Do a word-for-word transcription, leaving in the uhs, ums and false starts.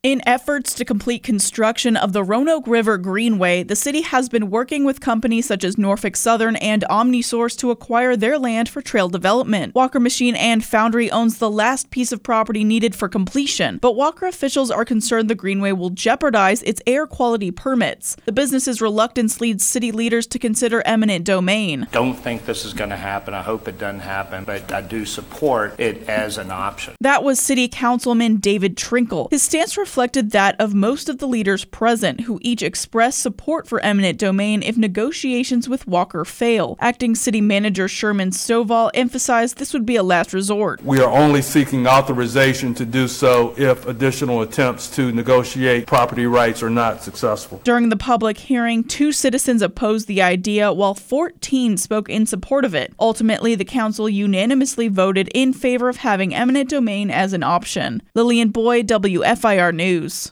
In efforts to complete construction of the Roanoke River Greenway, the city has been working with companies such as Norfolk Southern and OmniSource to acquire their land for trail development. Walker Machine and Foundry owns the last piece of property needed for completion, but Walker officials are concerned the Greenway will jeopardize its air quality permits. The business's reluctance leads city leaders to consider eminent domain. Don't think this is going to happen. I hope it doesn't happen, but I do support it as an option. That was City Councilman David Trinkle. His stance reflected that of most of the leaders present, who each expressed support for eminent domain if negotiations with Walker fail. Acting City Manager Sherman Stovall emphasized this would be a last resort. We are only seeking authorization to do so if additional attempts to negotiate property rights are not successful. During the public hearing, two citizens opposed the idea while fourteen spoke in support of it. Ultimately, the council unanimously voted in favor of having eminent domain as an option. Lillian Boyd, W F I R News.